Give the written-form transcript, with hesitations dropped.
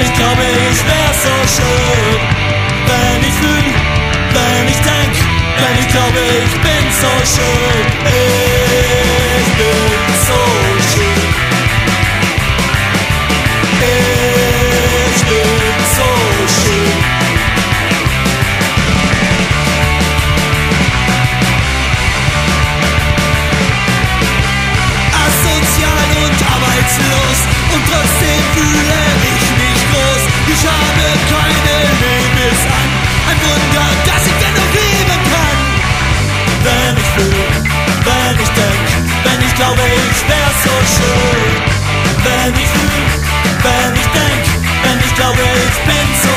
Ich glaube, ich wär so schön, wenn ich fühl, wenn ich denk, wenn ich glaube, ich bin so schön. Ich bin so schön. Ich bin so schön. Asozial und arbeitslos und trotzdem fühle ich mich groß. Ich habe keine Lebensan, ein Wunder, dass ich dennoch leben kann. Wenn ich fühl, wenn ich denk, wenn ich glaube, ich wär so schön. Wenn ich fühl, wenn ich denk, wenn ich glaube, ich bin so